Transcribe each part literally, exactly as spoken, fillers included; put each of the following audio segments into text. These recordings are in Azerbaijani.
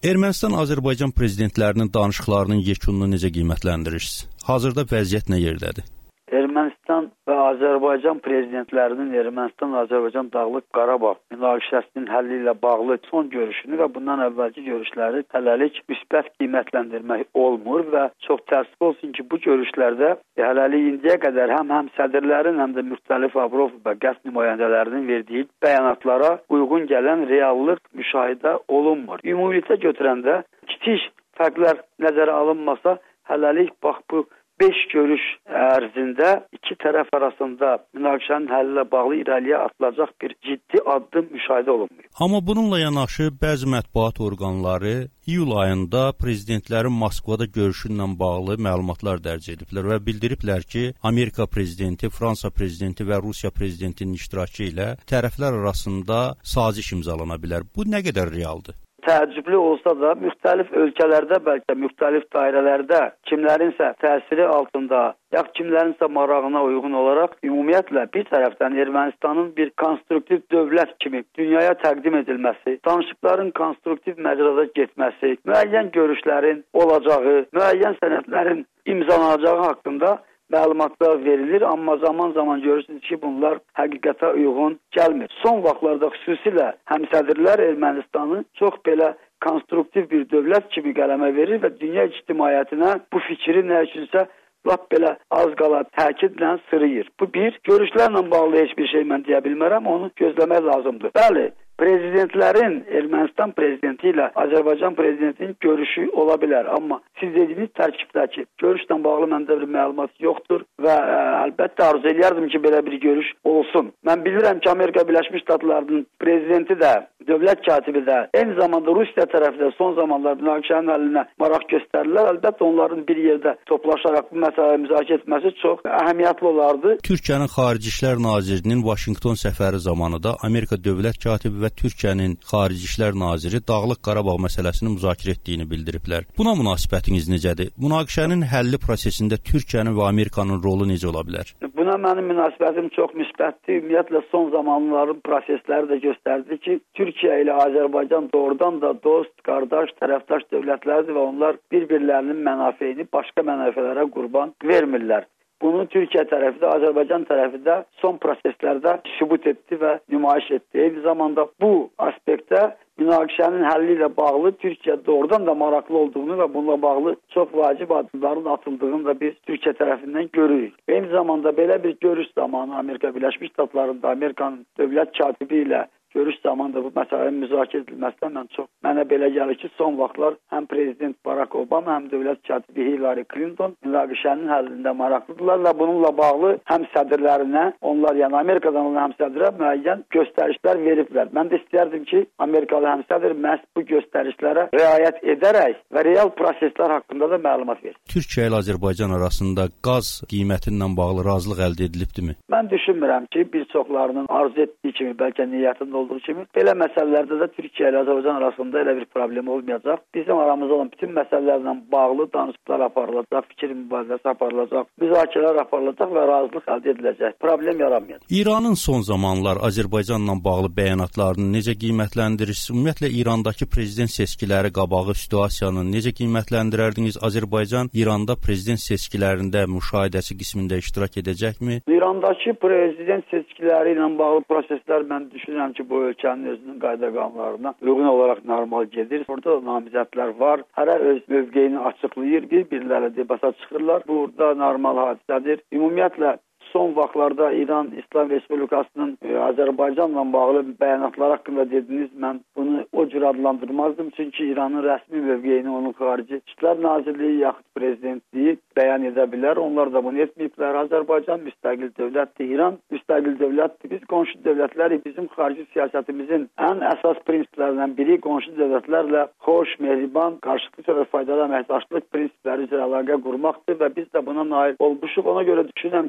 Ermənistan-Azərbaycan prezidentlərinin danışıqlarının yekununu necə qiymətləndirirsiniz? Hazırda vəziyyət nə yerdədir? Ermənistan və Azərbaycan prezidentlərinin Ermənistan-Azərbaycan Dağlıq Qarabağ münaqişəsinin həlli ilə bağlı son görüşünü və bundan əvvəlki görüşləri hələlik müsbət qiymətləndirmək olmur və çox təəssüf olsun ki, bu görüşlərdə hələlik indiyə qədər həm həm sədrlərin, həm də müxtəlif Avrov və qəsd nümayəndələrinin verdiyi bəyanatlara uyğun gələn reallıq müşahidə olunmur. Ümumilikdə götürəndə kiçik fərqlər nəzərə alınmasa, hələlik bax bu beş görüş ərzində iki tərəf arasında münaqişənin həlli ilə bağlı irəliyə atılacaq bir ciddi addım müşahidə olunmuyor. Amma bununla yanaşı bəzi mətbuat orqanları iyul ayında prezidentlərin Moskvada görüşü ilə bağlı məlumatlar dərc ediblər və bildiriblər ki, Amerika prezidenti, Fransa prezidenti və Rusiya prezidentinin iştirakı ilə tərəflər arasında saziş imzalana bilər. Bu nə qədər realdır? Təəccüblü olsa da, müxtəlif ölkələrdə, bəlkə müxtəlif dairələrdə kimlərinsə təsiri altında, yaxud kimlərinsə marağına uyğun olaraq ümumiyyətlə bir tərəfdən Ermənistanın bir konstruktiv dövlət kimi dünyaya təqdim edilməsi, danışıqların konstruktiv məcrada getməsi, müəyyən görüşlərin olacağı, müəyyən sənədlərin imzalanacağı haqqında məlumatlar verilir, amma zaman-zaman görürsünüz ki, bunlar həqiqətə uyğun gəlmir. Son vaxtlarda xüsusilə həmsədrlər Ermənistanı çox belə konstruktiv bir dövlət kimi qələmə verir və dünya ictimaiyyətinə bu fikri nə üçünsə lap belə az qala təkidlə sırıyır. Bu bir, görüşlərlə bağlı heç bir şey mən deyə bilmərəm, onu gözləmək lazımdır. Bəli, prezidentlərin Ermənistan prezidenti ilə Azərbaycan prezidentinin görüşü ola bilər, amma siz dediyiniz tərkibdəki görüşlə bağlı məndə bir məlumat yoxdur və ə, əlbəttə arzu edərdim ki, belə bir görüş olsun. Mən bilirəm ki, Amerika Birləşmiş Ştatlarının prezidenti də, dövlət katibi də, eyni zamanda Rusiya tərəfi də son zamanlar münaqişənin həllinə maraq göstərdilər. Əlbəttə onların bir yerdə toplaşaraq bu məsələyi müzakirə etməsi çox əhəmiyyətli olardı. Türkiyənin Xarici İşlər Nazirinin Vaşinqton səfəri zamanı da Amerika dövlət katibi və Türkiyənin Xarici İşlər Naziri Dağlıq Qarabağ məsələsini müzakirə etdiyini bildiriblər. Buna münasibətiniz necədir? Münaqişənin həlli prosesində Türkiyənin və Amerikanın rolu necə ola bilər? Buna mənim münasibətim çox müsbətdir. Ümumiyyətlə son zamanların prosesləri də göstərdi ki, Türkiyə ilə Azərbaycan doğrudan da dost, qardaş, tərəfdaş dövlətlərdir və onlar bir-birlərinin mənafeyini başqa mənafelərə qurban vermirlər. Bunu Türkiyə tərəfi də, Azərbaycan tərəfi də son proseslərdə sübut etdi və nümayiş etdi. Eyni zamanda bu aspektdə münaqişənin həlli ilə bağlı Türkiyə doğrudan da maraqlı olduğunu və bununla bağlı çox vacib addımların atıldığını da biz Türkiyə tərəfindən görürük. Eyni zamanda belə bir görüş zamanı Amerika Birləşmiş Ştatlarında Amerikanın dövlət katibi ilə görüş zamanında bu məsələnin müzakirə edilməsindən mən çox mənə belə gəlir ki, son vaxtlar həm prezident Barack Obama, həm dövlət katibi Hillary Clinton münaqişənin həllində maraqlıdırlar və bununla bağlı həm sədrlərinə, onlar yəni Amerikadan olan həmsədrə müəyyən göstərişlər veriblər. Mən də istərdim ki, Amerikalı həmsədr məhz bu göstərişlərə riayət edərək və real proseslər haqqında da məlumat verir. Türkiyə ilə Azərbaycan arasında qaz qiyməti ilə bağlı razılıq əldə edilibdimi? Mən düşünmürəm ki, bir çoxlarının arzu etdiyi kimi, bəlkə niyyətində olduğu kimi, belə məsələlərdə də Türkiyə ilə Azərbaycan arasında elə bir problem olmayacaq. Bizim aramızda olan bütün məsələlərlə bağlı danışıqlar aparılacaq, fikir mübadiləsi aparılacaq, müzakirələr aparılacaq və razılıq əldə ediləcək. Problem yaranmayacaq. İranın son zamanlar Azərbaycanla bağlı bəyanatlarını necə qiymətləndirirsiniz? Ümumiyyətlə İrandakı prezident seçkiləri qabağı situasiyanı necə qiymətləndirərdiniz? Azərbaycan İranda prezident seçkilərində müşahidəçi qismində iştirak edəcəkmi? İrandakı prezident seçkiləri ilə bağlı proseslər mən düşünürəm ki, bu ölkənin özünün qayda qanunlarına uyğun olaraq normal gedir. Orada namizədlər var. Hərə öz mövqeyini açıqlayır, bir-birlərlə debata çıxırlar. Burada normal hadisədir. Ümumiyyətlə son vaxtlarda İran İslam Respublikasının e, Azərbaycanla bağlı bəyanatlar haqqında dediniz, mən bunu o cür adlandırmazdım. Çünki İranın rəsmi mövqeyini onun Xarici İşlər Nazirliyi yaxud prezidentliyi bəyan edə bilər. Onlar da bunu etməyiblər. Azərbaycan müstəqil dövlətdir, İran müstəqil dövlətdir. Biz qonşu dövlətləri, bizim xarici siyasətimizin ən əsas prinsiplərindən biri qonşu dövlətlərlə xoş, mehriban, qarşılıqlı tərəf faydalı əməkdaşlıq prinsipləri üzrə əlaqə qurmaqdır və biz də buna nail olmuşuq. Ona görə düşünürəm ki, o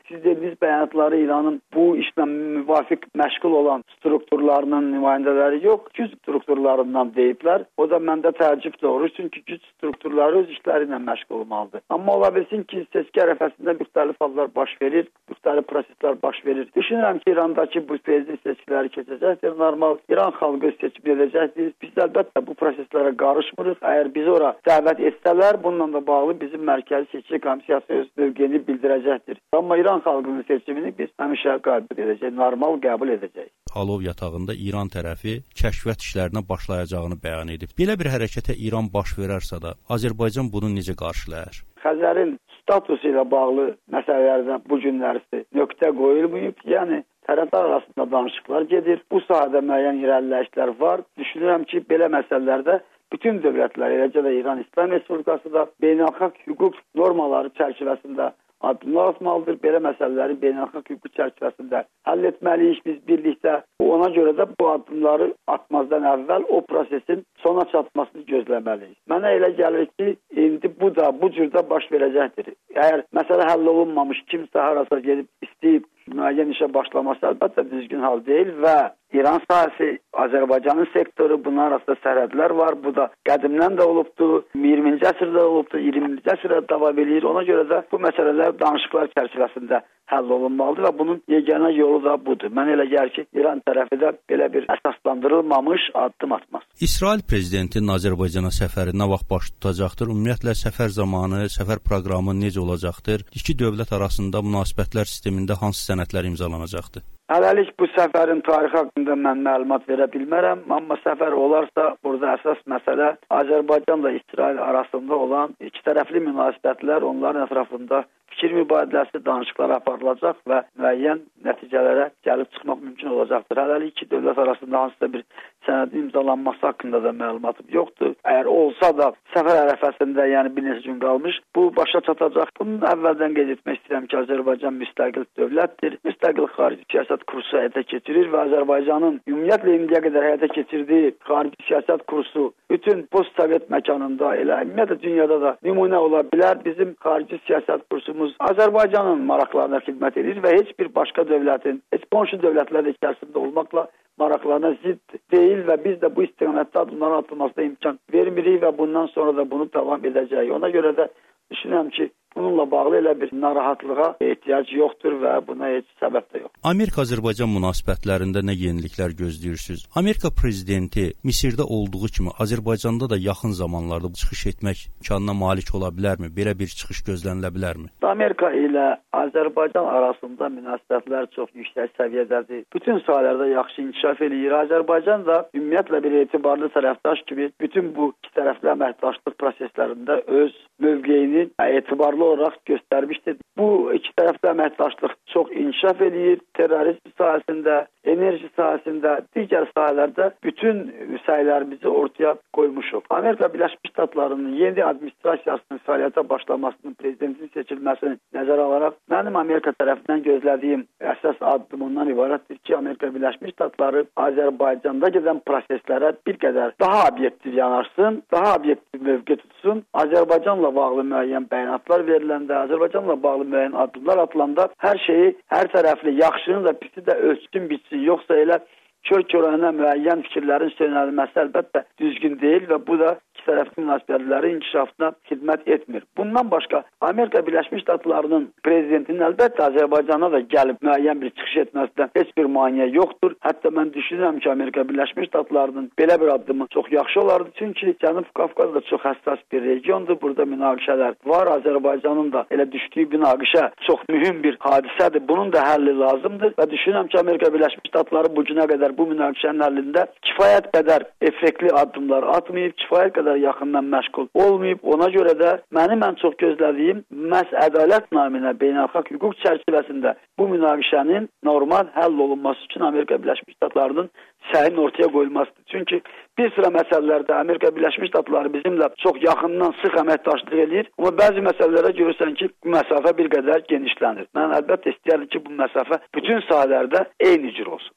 siz dediniz bəyanatları İranın bu işlə müvafiq məşğul olan strukturlarının nümayəndələri yox, güc strukturlarından deyiblər. O da məndə təəccüb doğurur, çünki güc strukturları öz işləri ilə məşğul olmalıdır. Amma ola bilsin ki, seçki ərəfəsində müxtəlif hallar baş verir, müxtəlif proseslər baş verir. Düşünürəm ki, İrandakı bu prezident seçkiləri keçəcəkdir, normal. İran xalqı seçim edəcəkdir. Biz əlbəttə bu proseslərə qarışmırıq. Əgər bizi ora dəvət etsələr, bununla da bağlı bizim Mərkəzi Seçki Komissiyası öz mövqeyini bildirəcəkdir. Amma İran xalqının seçimini biz həmişə qəbul edəcəyik, normal qəbul edəcəyik. Alov yatağında İran tərəfi kəşfiyyat işlərinə başlayacağını bəyan edib. Belə bir hərəkətə İran baş verərsə də, Azərbaycan bunu necə qarşılayır? Xəzərin statusu ilə bağlı məsələlərdən bu günlərisi nöqtə qoyulmayıb. Yəni tərəflər arasında danışıqlar gedir. Bu sahədə müəyyən irəliləyişlər var. Düşünürəm ki, belə məsələlərdə bütün dövlətlər, eləcə də İran İslam Respublikası da beynəlxalq hüquq normaları çərçivəsində addımlar atmalıdır. Belə məsələləri beynəlxalq hüquq çərçivəsində həll etməliyik biz birlikdə. Ona görə də bu addımları atmazdan əvvəl o prosesin sona çatmasını gözləməliyik. Mənə elə gəlir ki, indi bu da bu cürdə baş verəcəkdir. Əgər məsələ həll olunmamış, kimsə harasa gedib istəyib müəyyən işə başlaması əlbəttə düzgün hal deyil və İran sahəsi, Azərbaycanın sektoru, bunun arasında sərhədlər var. Bu da qədimdən də olubdur, iyirminci əsrdə olubdur, iyirminci əsrdə davam edir. Ona görə də bu məsələlər danışıqlar çərçivəsində həll olunmalıdır və bunun yeganə yolu da budur. Mən elə gəlir ki, İran tərəfi də belə bir əsaslandırılmamış addım atmaz. İsrail prezidentinin Azərbaycana səfəri nə vaxt baş tutacaqdır? Ümumiyyətlə səfər zamanı, səfər proqramı necə olacaqdır? İki dövlət arasında münasibətlər sistemində hansı sənədlər imzalanacaqdır? Hələlik bu səfərin tarixi haqqında mən məlumat verə bilmərəm, amma səfər olarsa burada əsas məsələ Azərbaycanla İsrail arasında olan iki tərəfli münasibətlər, onların ətrafında fikir mübadiləsi, danışıqlar aparılacaq və müəyyən nəticələrə gəlib çıxmaq mümkün olacaqdır. Hələlik iki dövlət arasında hansısa bir sənədin imzalanması haqqında da məlumatım yoxdur. Əgər olsa da səfər ərəfəsində, yəni bir neçə gün qalmış, bu başa çatacaq. Bunun əvvəldən qeyd etmək istəyirəm ki, Azərbaycan müstəqil dövlətdir. Müstəqil xarici siyasət kursu həyata keçirir və Azərbaycanın ümumiyyətlə indiyə qədər həyata keçirdiyi xarici siyasət kursu bütün post-sovet məkanında, elə ümumiyyətlə dünyada da nümunə ola bilər. Bizim xarici siyasət kursumuz Azərbaycanın maraqlarına xidmət edir və heç bir başqa dövlətin, heç qonşu dövlətlər içərisində olmaqla maraqlarına zidd deyil və biz də bu istiqamətdə adımların atılmasına imkan vermirik və bundan sonra da bunu davam edəcəyik. Ona görə də düşünürəm ki, bununla bağlı elə bir narahatlığa ehtiyac yoxdur və buna heç səbəb də yox. Amerika-Azərbaycan münasibətlərində nə yeniliklər gözləyirsiniz? Amerika prezidenti Misirdə olduğu kimi Azərbaycanda da yaxın zamanlarda çıxış etmək imkanına malik ola bilərmi? Belə bir çıxış gözlənilə bilərmi? Amerika ilə Azərbaycan arasında münasibətlər çox yüksək səviyyədədir. Bütün sahələrdə yaxşı inkişaf edir. Azərbaycan da ümumiyyətlə bir etibarlı tərəfdaş kimi bütün bu iki tərəfli əməkdaşlıq proseslərində öz mövqeyini etibarlı olaraq göstərmişdir. Bu iki tərəfli əməkdaşlıq çox inkişaf edir. Terrorizm sahəsində, enerji sahəsində, digər sahələrdə bütün səylərimizi ortaya qoymuşuq. Amerika Birləşmiş Ştatlarının yeni administrasiyasının fəaliyyətə başlamasının, prezidentin seçilməsini nəzərə alaraq mənim Amerika tərəfindən gözlədiyim əsas addım ondan ibarətdir ki, Amerika Birləşmiş Ştatları Azərbaycanda gedən proseslərə bir qədər daha obyektiv yanaşsın, daha obyektiv mövqe tutsun. Azərbaycanla bağlı müəyyən bəyanatlar veriləndə, Azərbaycanla bağlı müəyyən addımlar atılanda hər şeyi, hər tərəfli, yaxşını da pisi də ölçsün, bitsin. Yoxsa elə kör-körənə müəyyən fikirlərin sönəlməsi əlbəttə düzgün deyil və bu da iki tərəfli münasibətlərin inkişafına xidmət etmir. Bundan başqa Amerika Birləşmiş Ştatlarının prezidentinin əlbəttə Azərbaycana da gəlib müəyyən bir çıxış etməsindən heç bir maneə yoxdur. Hətta mən düşünürəm ki, Amerika Birləşmiş Ştatlarının belə bir addımı çox yaxşı olardı. Çünki Cənub Qafqaz da çox həssas bir regiondur. Burada münaqişələr var. Azərbaycanın da elə düşdüyü münaqişə çox mühüm bir hadisədir. Bunun da həlli lazımdır və düşünürəm ki, Amerika Birləşmiş Ştatları bu günə qədər bu münaqişənin həllində kifayət qədər effektli addımlar atmayıb, kifayət qədər yaxından məşğul olmayıb. Ona görə də mənim ən çox gözlədiyim məhz ədalət naminə beynəlxalq hüquq çərçivəsində bu münaqişənin normal həll olunması üçün Amerika Birləşmiş Ştatlarının səyinin ortaya qoyulmasıdır. Çünki bir sıra məsələlərdə Amerika Birləşmiş Ştatları bizimlə çox yaxından sıx əməkdaşlıq edir, amma bəzi məsələlərə görürsən ki, bu məsafə bir qədər genişlənir. Mən əlbəttə istəyərdim ki, bu məsafə bütün sahələrdə eyni cür olsun.